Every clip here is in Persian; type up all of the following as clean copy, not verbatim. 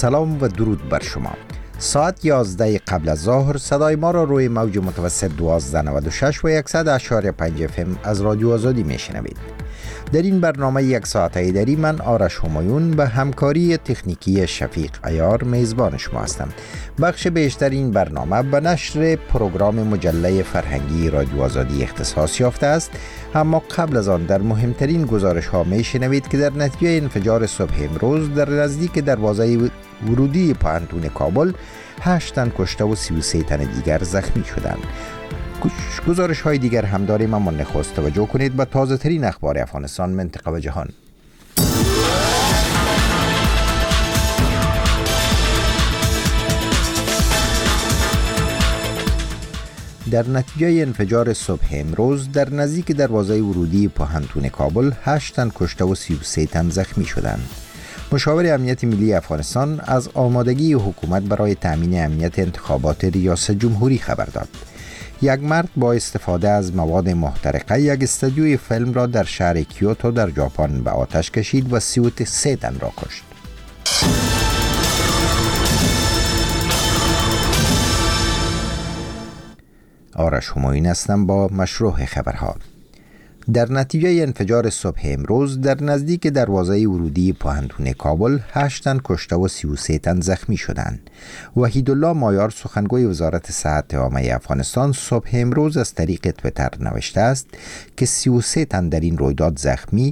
سلام و درود بر شما. ساعت 11 قبل از ظهر صدای ما را روی موج متوسط 1296 و 100.5 FM از رادیو آزادی میشنوید. در این برنامه یک ساعته ایدری من آرش همایون به همکاری تکنیکی شفیق عیار میزبان شما هستم. بخش بیشتر این برنامه به نشر پروگرام مجله فرهنگی رادیو آزادی اختصاص یافته است، اما قبل از آن در مهمترین گزارش ها میشنوید که در نتیجه انفجار صبح امروز در نزدیک دروازه ورودی پانتون کابل 8 تن کشته و 33 تن دیگر زخمی شدند. گزارش های دیگر هم داریم، اما نخست توجه کنید به تازه ترین اخبار افغانستان، منطقه و جهان. در نتیجه انفجار صبح امروز در نزدیک دروازه ورودی پانتون کابل 8 تن کشته و 33 تن زخمی شدند. مشاور امنیت ملی افغانستان از آمادگی حکومت برای تامین امنیت انتخابات ریاست جمهوری خبر داد. یک مرد با استفاده از مواد محترقه یک استودیوی فیلم را در شهر کیوتو در ژاپن به آتش کشید و 33 تن را کشت. آرش همایون هستم با مشروع خبرها. در نتیجه انفجار صبح امروز در نزدیک دروازه ورودی پانتون کابل 8 تن کشته و 33 تن زخمی شدند. وحیدالله مایار سخنگوی وزارت صحت عامه افغانستان صبح امروز از طریق تویتر نوشته است که 33 تن در این رویداد زخمی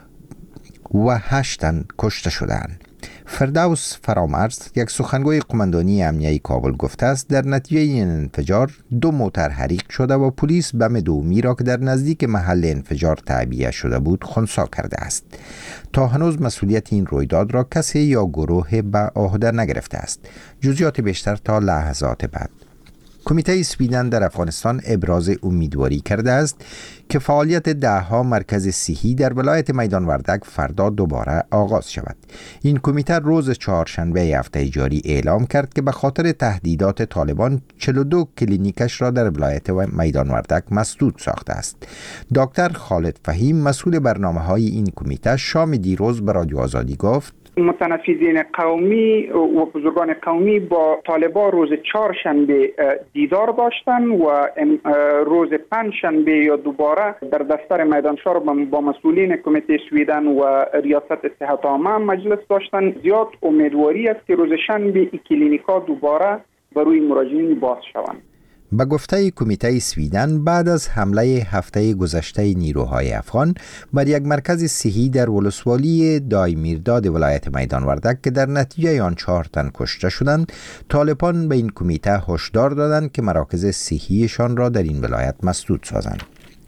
و 8 تن کشته شدند. فردوس فرامرز یک سخنگوی قماندانی امنیه کابل گفته است در نتیجه این انفجار 2 موتر حریق شده و پلیس بم دومی را که در نزدیک محل انفجار تعبیه شده بود خنثی کرده است. تا هنوز مسئولیت این رویداد را کسی یا گروه به عهده نگرفته است. جزئیات بیشتر تا لحظات بعد. کمیته سویدن در افغانستان ابراز امیدواری کرده است که فعالیت 10 مرکز صحی در ولایت میدان وردک فردا دوباره آغاز شود. این کمیته روز چهارشنبه هفته جاری اعلام کرد که به خاطر تهدیدات طالبان 42 کلینیکش را در ولایت میدان وردک مسدود ساخته است. دکتر خالد فهیم مسئول برنامه‌های این کمیته شام دیروز به رادیو آزادی گفت متنفذین قومی و بزرگان قومی با طالبان روز چهارشنبه دیدار داشتن و روز پنجشنبه یا دوباره در دفتر میدانشهر با مسئولین کمیته سویدن و ریاست صحت عامه مجلس داشتن. زیاد امیدواری است که روز شنبه این کلینیکا دوباره برای مراجعین باز شوند. به گفته کمیته سویدن بعد از حمله هفته گذشته نیروهای افغان بر یک مرکز صحی در ولسوالی دایمیرداد ولایت میدان وردک که در نتیجه آن 4 تن کشته شدند، طالبان به این کمیته هشدار دادند که مراکز صحیشان را در این ولایت مسدود سازند.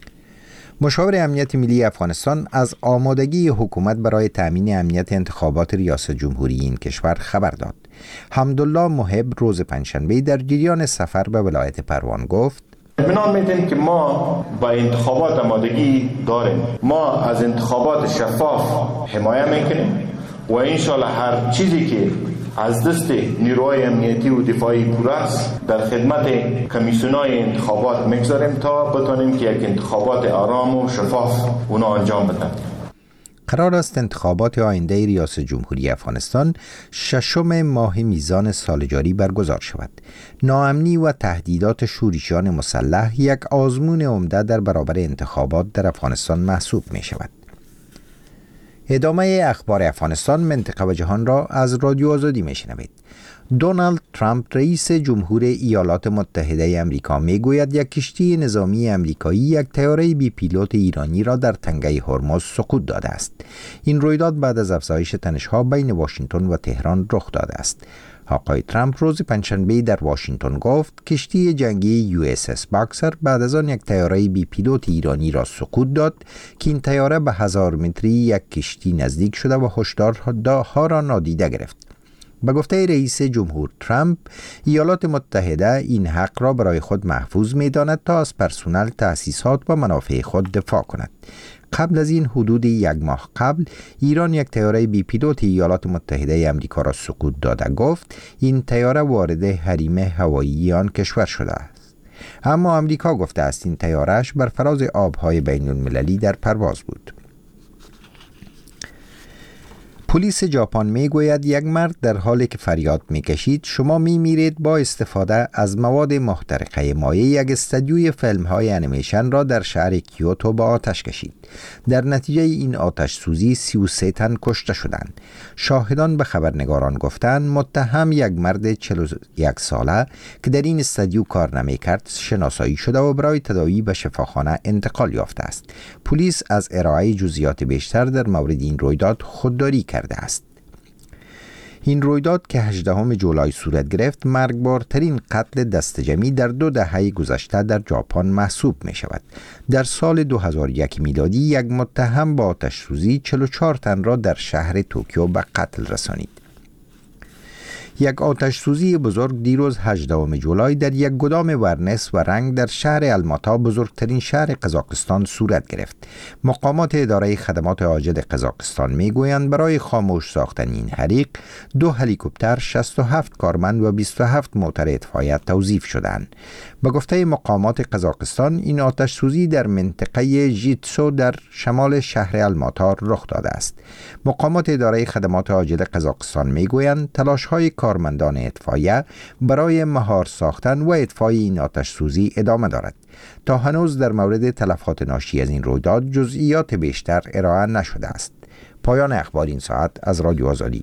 مشاور امنیت ملی افغانستان از آمادگی حکومت برای تامین امنیت انتخابات ریاست جمهوری این کشور خبر داد. حمدالله محب روز پنجشنبه در جریان سفر به ولایت پروان گفت اطمینان میدیم که ما با انتخابات آمادگی داریم. ما از انتخابات شفاف حمایت میکنیم و انشالله هر چیزی که از دست نیروهای امنیتی و دفاعی پور است در خدمت کمیسیونای انتخابات میگذاریم تا بتونیم که یک انتخابات آرام و شفاف اونا انجام بدن. قرار است انتخابات آینده ریاست جمهوری افغانستان 6 ماه میزان سال جاری برگزار شود. ناامنی و تهدیدات شورشیان مسلح یک آزمون عمده در برابر انتخابات در افغانستان محسوب می شود. ادامه اخبار افغانستان، منطقه و جهان را از رادیو آزادی می شنوید. دونالد ترامپ رئیس جمهور ایالات متحده آمریکا می گوید یک کشتی نظامی آمریکایی یک طیاره بی پیلوت ایرانی را در تنگه هرمز سقوط داده است. این رویداد بعد از افزایش تنش‌ها بین واشنگتن و تهران رخ داده است. آقای ترامپ روز پنجشنبه در واشنگتن گفت کشتی جنگی USS باکسر بعد از آن یک طیاره بی پیلوت ایرانی را سقوط داد که این طیاره به 1000 متری یک کشتی نزدیک شده و هشدارها را نادیده گرفت. به گفته رئیس جمهور ترامپ، ایالات متحده این حق را برای خود محفوظ می‌داند تا از پرسنل، تأسیسات و منافع خود دفاع کند. قبل از این حدود 1 ماه قبل ایران یک طیاره بی پیلوت ایالات متحده آمریکا را سقوط داده گفت این طیاره وارد حریم هوایی آن کشور شده است. اما آمریکا گفته است این طیاره‌اش بر فراز آب‌های بین‌المللی در پرواز بود. پلیس ژاپن میگوید یک مرد در حالی که فریاد میکشید شما میمیرید با استفاده از مواد محترقه مایع یک استودیوی فیلم‌های انیمیشن را در شهر کیوتو به آتش کشید. در نتیجه این آتش سوزی 33 تن کشته شدند. شاهدان به خبرنگاران گفتند متهم یک مرد 41 ساله که در این استودیو کار نمیکرد شناسایی شده و برای تداوی به شفاخانه انتقال یافته است. پلیس از ارائه جزئیات بیشتر در مورد این رویداد خودداری کرده است. این رویداد که 18 جولای صورت گرفت مرگبارترین قتل دسته‌جمعی در 2 دهه گذشته در ژاپن محسوب می شود. در سال 2001 میلادی یک متهم با آتش سوزی 44 تن را در شهر توکیو به قتل رسانید. یک آتش سوزی بزرگ دیروز 18 جولای در یک گدام ورنس و رنگ در شهر الماتا بزرگترین شهر قزاقستان صورت گرفت. مقامات اداره خدمات عاجل قزاقستان میگویند برای خاموش ساختن این حریق 2 هلیکوپتر، 67 کارمند و 27 موتر اطفائیه توظیف شدند. به گفته مقامات قزاقستان این آتش سوزی در منطقه ژیتسو در شمال شهر الماتا رخ داده است. مقامات اداره خدمات عاجل قزاقستان میگویند تلاش‌های کارمندان اطفائیه برای مهار ساختن و اطفای این آتش سوزی ادامه دارد. تا هنوز در مورد تلفات ناشی از این رویداد جزئیات بیشتر ارائه نشده است. پایان اخبار این ساعت از رادیو آزادی.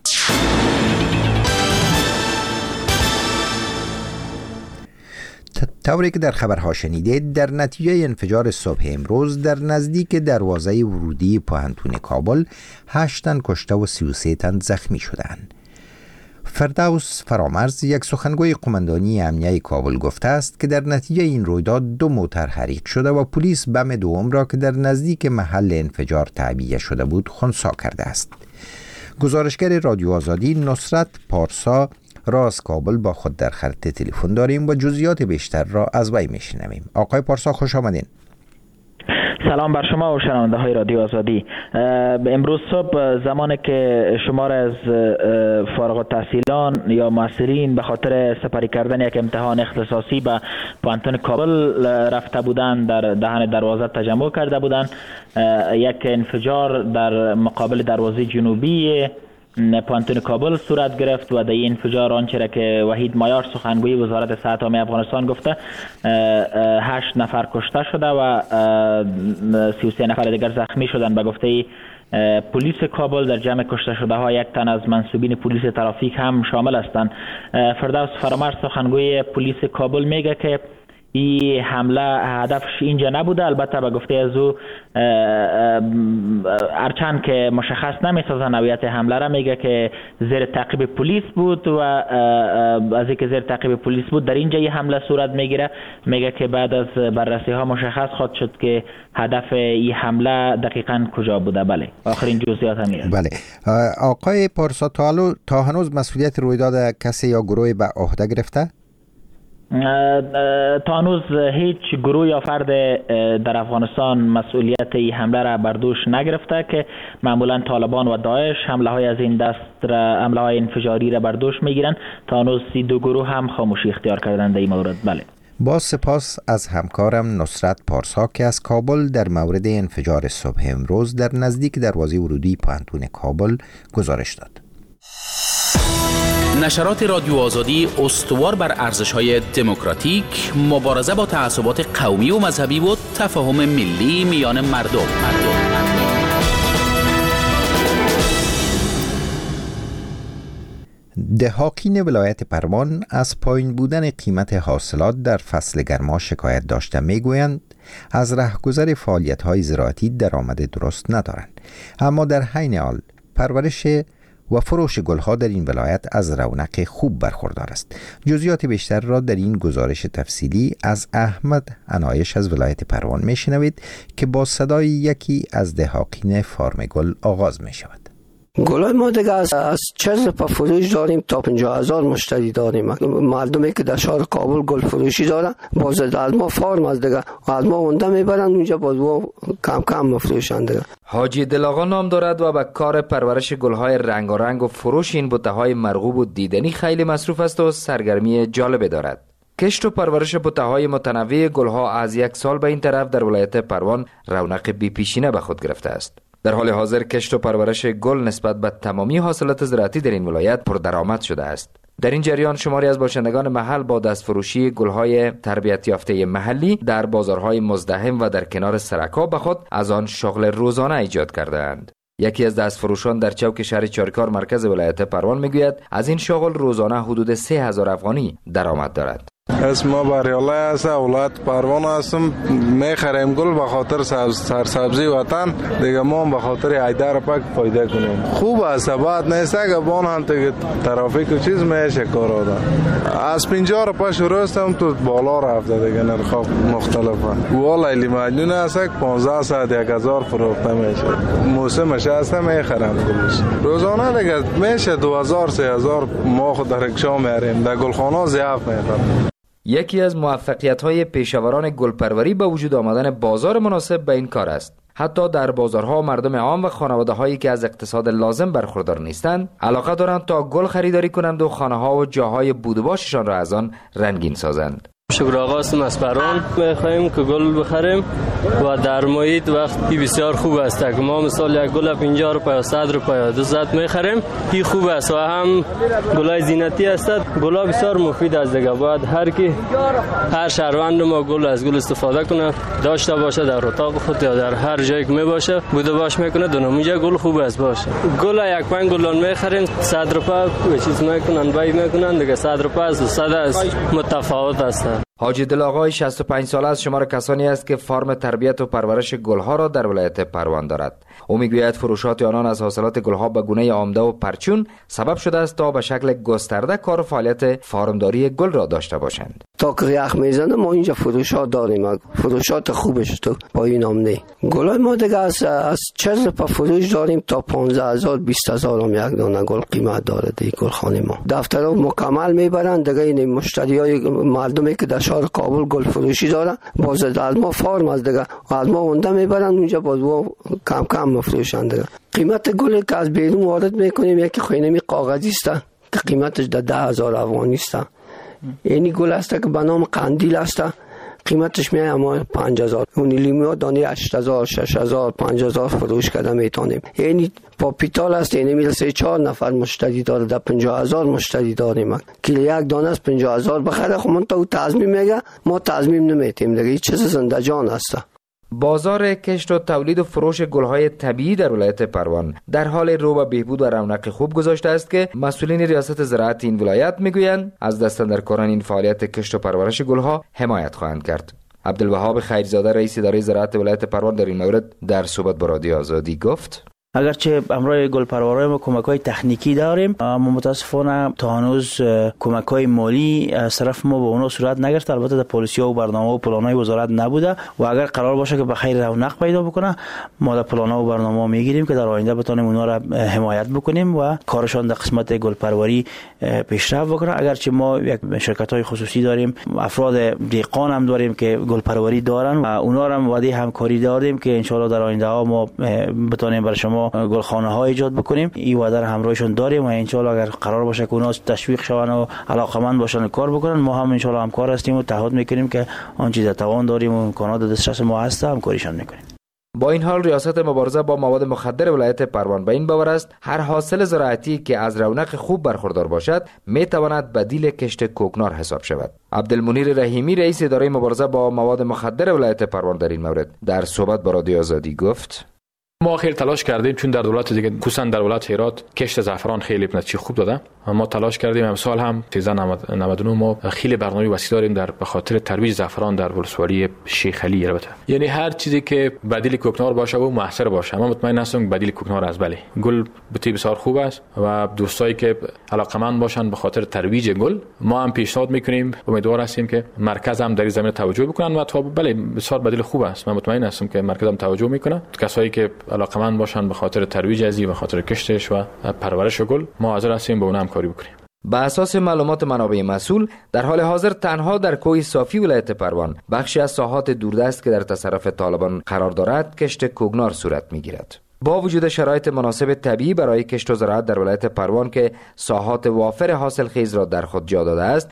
طوری که در خبرها شنیدید، در نتیجه انفجار صبح امروز در نزدیک دروازه ورودی پوهنتون کابل 8 تن کشته و 33 تن زخمی شدند. فردوس فرامرز یک سخنگوی قماندانی امنیه کابل گفته است که در نتیجه این رویداد 2 موتر حریق شده و پلیس بم دوم را که در نزدیک محل انفجار تعبیه شده بود خنثی کرده است. گزارشگر رادیو آزادی نصرت پارسا را از کابل با خود در خط تلفن داریم و جزئیات بیشتر را از وی میشنویم. آقای پارسا خوش آمدین. سلام بر شما و شنونده های رادیو آزادی. امروز صبح زمانی که شمار از فارغ التحصیلان یا معاصرین به خاطر سپری کردن یک امتحان اختصاصی به پوهنتون کابل رفته بودند در دهن دروازه تجمع کرده بودند، یک انفجار در مقابل دروازه جنوبی پوهنتون کابل صورت گرفت و در این انفجار آنچه را که وحید مایار سخنگوی وزارت صحت عامه افغانستان گفته 8 نفر کشته شده و 33 نفر دیگر زخمی شدند. به گفته پلیس کابل در جمع کشته شده ها 1 تن از منصوبین پلیس ترافیک هم شامل هستند. فردوس فرامرز سخنگوی پلیس کابل میگه که این حمله هدفش اینجا نبوده. البته به گفته از او هرچند که مشخص نمی‌سازه نوعیت حمله را، میگه که زیر تعقیب پلیس بود و از اینکه زیر تعقیب پلیس بود در اینجا این حمله صورت میگیره. میگه که بعد از بررسی ها مشخص خواهد شد که هدف این حمله دقیقاً کجا بوده. بله آخرین جزئیات همین. بله آقای پارسا، تا هنوز مسئولیت رویداد کسی یا گروهی به عهده گرفته؟ تا هنوز هیچ گروه یا فرد در افغانستان مسئولیت این حمله را بر دوش نگرفته که معمولا طالبان و داعش حمله های از این دست را، حمله های انفجاری را بر دوش میگیرند. تا هنوز 32 گروه هم خاموشی اختیار کردند در این مورد. بله. با سپاس از همکارم نصرت پارسا که از کابل در مورد انفجار صبح امروز در نزدیک دروازه ورودی پوهنتون کابل گزارش داد. نشرات رادیو آزادی استوار بر ارزش‌های دموکراتیک، مبارزه با تعصبات قومی و مذهبی و تفاهم ملی میان مردم. دهاقین ولایت پروان از پایین بودن قیمت حاصلات در فصل گرما شکایت داشته میگویند از رهگذر فعالیت‌های زراعتی درآمد درست ندارند، اما در حین حال پرورش و فروش گلها در این ولایت از رونق خوب برخوردار است. جزئیات بیشتر را در این گزارش تفصیلی از احمد عنایش از ولایت پروان میشنوید که با صدای یکی از دهاقین فارم گل آغاز می شود. گلای ما دیگه از 40 پا فروش داریم تا 50,000 مشتری داریم. مردمی که در شهر کابل گل فروشی دارن باز از ما فارم از دیگه از ما اونده میبرن اونجا باز کم کم مفروشن دیگه. حاجی دلاغا نام دارد و به کار پرورش گلهای رنگارنگ و فروش این بوته‌های مرغوب و دیدنی خیلی مصروف است و سرگرمی جالبی دارد. کشت و پرورش بوته‌های متنوع گلها از 1 سال به این طرف در ولایت پروان رونق بی پیشینه به خود گرفته است. در حال حاضر کشت و پرورش گل نسبت به تمامی حاصلات زراعتی در این ولایت پردرآمد شده است. در این جریان شماری از باشندگان محل با دستفروشی گل‌های تربیت یافته محلی در بازارهای مزدحم و در کنار سرک‌ها به خود از آن شغل روزانه ایجاد کرده‌اند. یکی از دستفروشان در چوک شهر چارکار مرکز ولایت پروان میگوید از این شغل روزانه حدود 3000 افغانی درآمد دارد. اسم ما بریالله است، ولایت پروان هستم. میخریم گل به خاطر سرسبزی وطن، دیگه ما به خاطر ایدار پاک فایده کنیم. خوب است، بعد نیست که بان هم دیگه ترافیک و چیز میشه کار آدم. از 50 روپیه شروع استم تو بالا رفته دیگه، نرخ مختلفه. والله لیمونی است 1500 1000 فروخته میشه. موسمش است میخرم گلش. روزانه دیگه میشه 2000 3000 ما خود در رکشا میاریم. در گلخانه ضعف میخرم. یکی از موفقیت‌های پیشاوران گلپروری به وجود آمدن بازار مناسب به این کار است. حتی در بازارها مردم عام و خانواده‌هایی که از اقتصاد لازم برخوردار نیستند علاقه دارند تا گل خریداری کنند و خانه‌ها و جاهای بود و باششان را از آن رنگین سازند. شکر آقا هستم از پروان. می‌خوایم که گل بخریم و در محیط وقتی بسیار خوب است که ما مثلا یک گل 50 روپیه 100 روپیه 200 می‌خریم. این خوب است و هم گلای زینتی است. گلا بسیار مفید است دیگه. باید هر شهروند ما گل از گل استفاده کنه، داشته باشه در اتاق خود یا در هر جایی که میباشه بوده باش میکنه. دونمیجا گل خوب است باشه. گل یک پنج گلان می‌خریم 100 روپیه چیز میکنن بای میکنن دیگه 100 روپیه 200 است متفاوت است. حاجی دل آقای 65 ساله از شمار کسانی است که فرم تربیت و پرورش گلها را در ولایت پروان دارد. او میگوید فروشات آنان از حاصلات گلها به گونه عمده و پرچون سبب شده است تا به شکل گسترده کار و فعالیت فارمداری گل را داشته باشند. تا که یخ میزنه ما اینجا فروشات داریم، فروشات خوبش تو با این عمده. گلای ما دیگه از 40 روپیه فروش داریم تا 15000 20000 هم یک دانه گل قیمت داره دی گلخانه ما. دفترها مکمل میبرن دیگه. این مشتریای مردمی که در شهر کابل گل فروشی داره باز از ما فارم از دیگه از ما اونده میبرن اونجا باز کم کم مفروشن دیگه. قیمت گلی که از بیرون وارد میکنیم یکی خینمی کاغذی است که قیمتش 10000 افغانی است. اینی گل است که به نام قندیل است، قیمتش میاد اما 5000. اون لیمو دانه 8000 6000 5000 فروش کرده میتونیم. یعنی پاپیتال است، یعنی میرسه 4 نفر مشتری داره، در 50000 مشتری داریم که یک دانه از 50000 بخره. خب من تو تضمین میگه ما تضمین نمیتیم دیگه. چیز زنده جان است. بازار کشت و تولید و فروش گلهای طبیعی در ولایت پروان در حال رو به بهبود و رونق خوب گذاشته است که مسئولین ریاست زراعت این ولایت میگویند از دست اندرکاران این فعالیت کشت و پرورش گلها حمایت خواهند کرد. عبدالوهاب خیرزاده رئیس اداره زراعت ولایت پروان در این مورد در صحبت با رادیو آزادی گفت: اگرچه امروز گلپروری ما کمک‌های تکنیکی داریم اما متاسفانه تا هنوز کمک‌های مالی از طرف ما به اونها صورت نگرفته. البته در پالیسی‌ها و برنامه و پلان‌های وزارت نبوده و اگر قرار باشه که به خیر رونق پیدا بکنه ما در پلان‌ها و برنامه‌ها میگیریم که در آینده بتونیم اونها را حمایت بکنیم و کارشان در قسمت گلپروری پیشرفت بکنه. اگرچه ما یک شرکت‌های خصوصی داریم، افراد دهقان هم داریم که گلپروری دارن و اونها را هم وعده همکاری دادیم که ان شاءالله در آینده ها ما بتونیم برای شما گلخانه ها ایجاد بکنیم. این وعده را همراهشون داریم و ان شاء الله اگر قرار باشه که اونها تشویق شون و علاقمند باشن کار بکنن ما هم ان شاء الله همکار هستیم و تعهد میکنیم که آن چیز توان داریم و امکانات دسترس ما هست همکاریشان میکنیم. با این حال ریاست مبارزه با مواد مخدر ولایت پروان به این باور است هر حاصل زراعتی که از رونق خوب برخوردار باشد میتواند بدیل کشت کوکنار حساب شود. عبدالمنیر رحیمی رئیس اداره مبارزه با مواد مخدر ولایت پروان در این مورد در صحبت با رادیو آزادی گفت: ما خیلی تلاش کردیم چون در دولت دیگه خصوصا در ولایت هرات کشت زعفران خیلی نتیجه خوب داده. ما تلاش کردیم امسال هم 1399 ما خیلی برنامه وسیع داریم در به خاطر ترویج زعفران در ولسوالی شیخ علی. البته یعنی هر چیزی که بدیل کوکنار باشه و موثر باشه. ما مطمئن هستم بدیل کوکنار از بله گل بتی بسیار خوب است و دوستایی که علاقمند باشن به خاطر ترویج گل ما هم پیشنهاد میکنیم. امیدوار هستیم که مرکز هم در این زمینه توجه بکنن و تا بله بسیار بدیل خوب است. من مطمئن هستم که مرکز هم توجه میکنه. کسایی که علاقمند باشن به خاطر ترویج ازی به خاطر کشتش و پرورش گل ما حاضر هستیم با اونها همکاری بکنیم. به اساس معلومات منابع مسئول در حال حاضر تنها در کوه صافی ولایت پروان بخشی از ساحات دوردست که در تصرف طالبان قرار دارد کشت کوکنار صورت میگیرد. با وجود شرایط مناسب طبیعی برای کشت و زراعت در ولایت پروان که ساحات وافر حاصل خیز را در خود جا داده است